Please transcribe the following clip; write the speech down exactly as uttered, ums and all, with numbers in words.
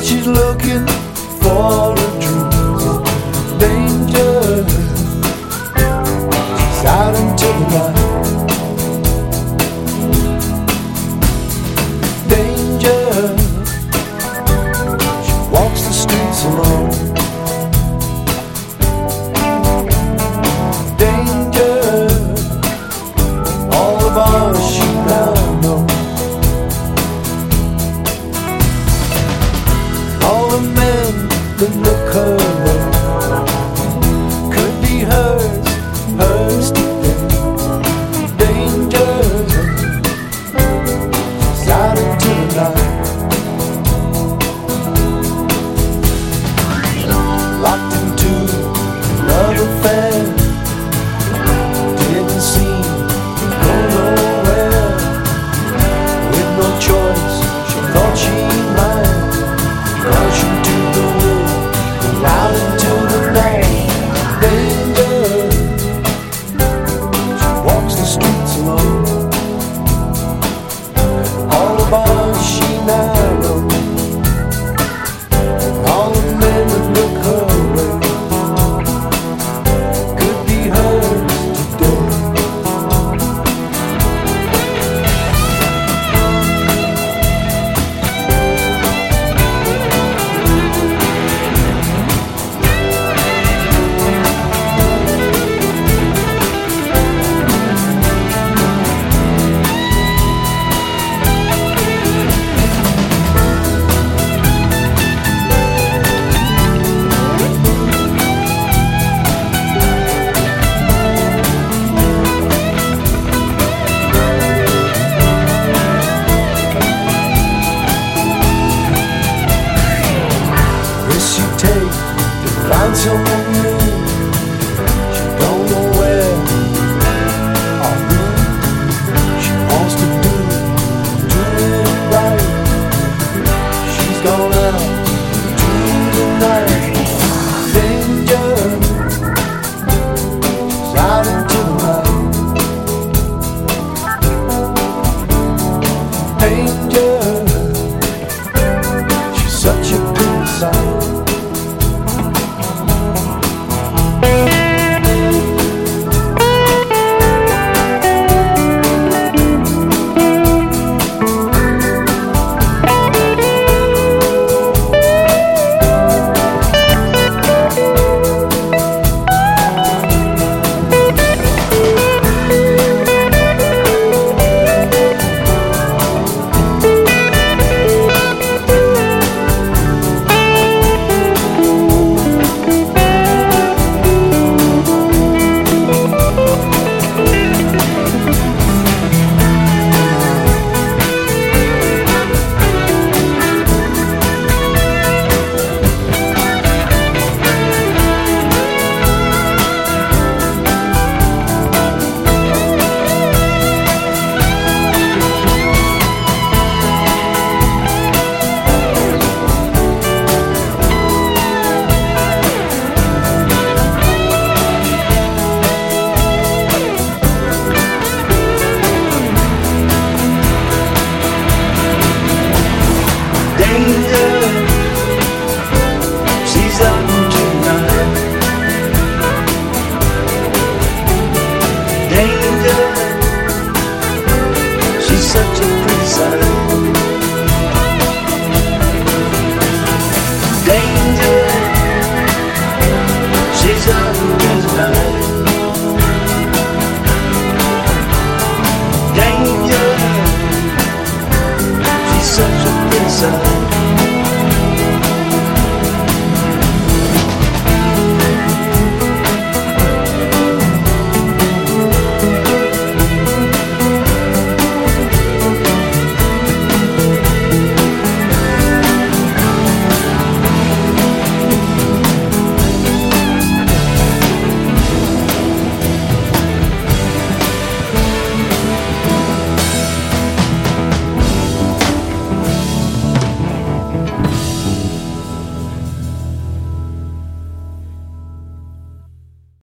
she's looking for a dream. Danger, she's out into the night. Danger, she walks the streets alone. Danger, all of us she now knows. All the men that look her way could be hers, hers today. Danger, she's out into the night. Locked into love affair, didn't seem to go nowhere. With no choice, she thought she might rush into the wind, go out into the night. Danger, she walks the streets alone. All the bars she now knows, all the men that look her way could be hers today. Risk you take to find someone new.